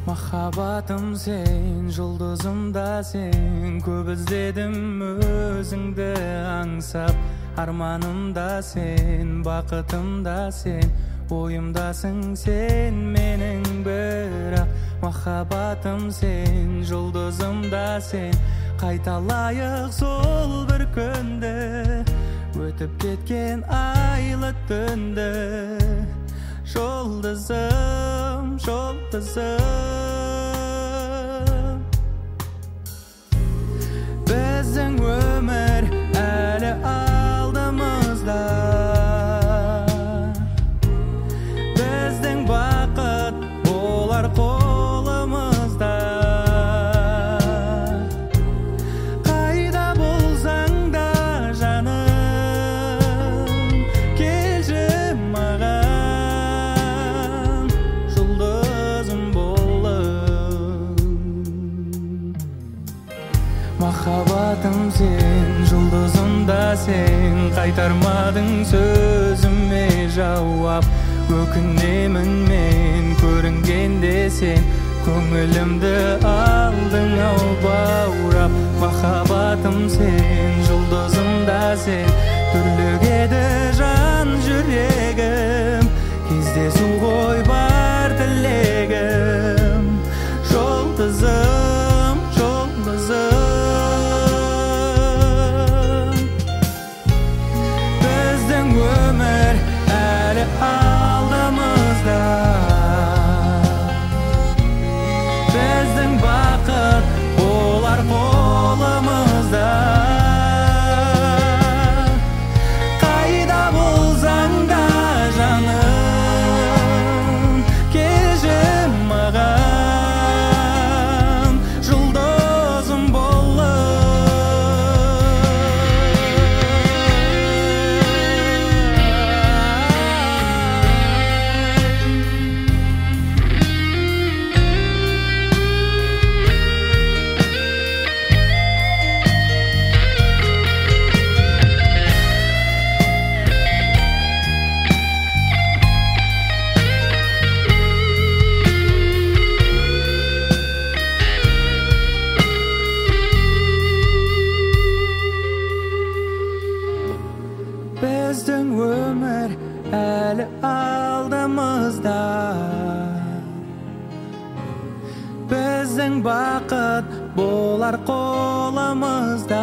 Махаббатым сен, жұлдызым да сен, көп іздедім өзіңді аңсап. Арманым да сен, бақытым да сен, ойымдасың сен менің бірақ. Махаббатым сен, жұлдызым да сен, қайталайық сол бір күнді, өтіп кеткен айлы түнді. Жұлдызым, жұлдызым, біздің өмір әлі алдымызда, біздің бақыт болар қолымызда. Қайда болсаң да жаным, келші маған, жұлдызым болып. Махаббатым сен, жұлдызым да сен, қайтармадың сөзіме жауап. Өкінемін мен көрінгенде сен, көңілімді алдың ау баурап. Махаббатым сен, жұлдызым да сен, түрлігеді жан жүрегім, кездесу ғой бар тілегім. Жұлдызым, жұлдызым, біздің өмір әлі алдымызда, біздің бақыт болар қолымызда. Қайда болсаң да жаным, келші маған, жұлдызым болып. Біздің өмір әлі алдымызда, біздің бақыт болар қолымызда.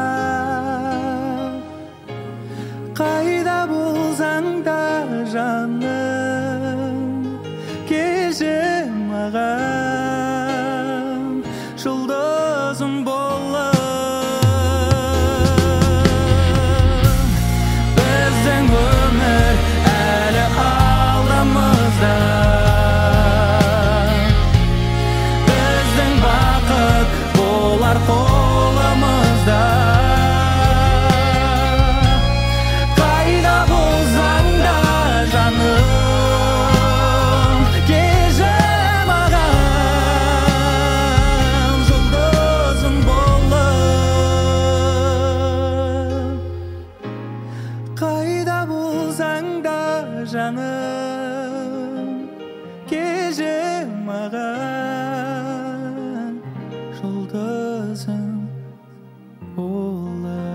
Қайда болсаң да жаным, келші маған, жұлдызым болып. Біздің өмір әлі алдымызда, біздің бақыт болар қолымызда. Қайда болсаң да жаным, келші маған, жұлдызым болып. Қайда болсаң да жаным, келші маған, жұлдызым болып.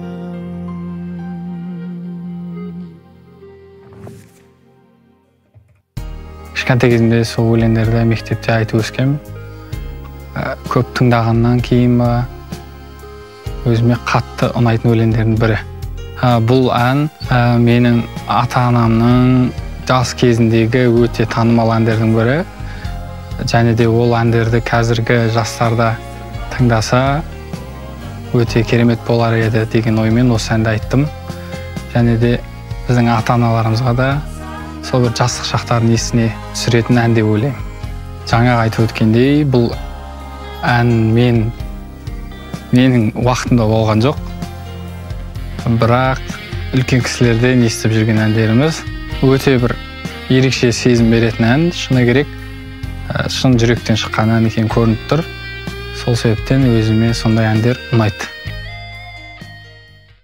Кішкентай кезімде сол өлеңдерді мектепте айтып өскем. Көп тыңдағаннан кейін ба, өзіме қатты ұнайтын өлеңдердің бірі. Бұл ән менің ата-анамның жас кезіндегі өте танымал әндердің бірі. Және де ол әндерді қазіргі жастарда тыңдаса өте керемет болар еді деген оймен осы әнді айттым. Және де біздің ата-аналарымызға да сол бір жастық шақтарын есіне түсіретін ән деп ойлаймын. Жаңа айтып өткендей, бұл ән менің уақытымда болған жоқ. Бірақ үлкен кісілерден естіп жүрген әндеріміз өте бір ерекше сезім беретін ән. Шыны керек, шын жүректен шыққан ән екені көрініп тұр. Сол себептен өзіме сондай әндер ұнайды.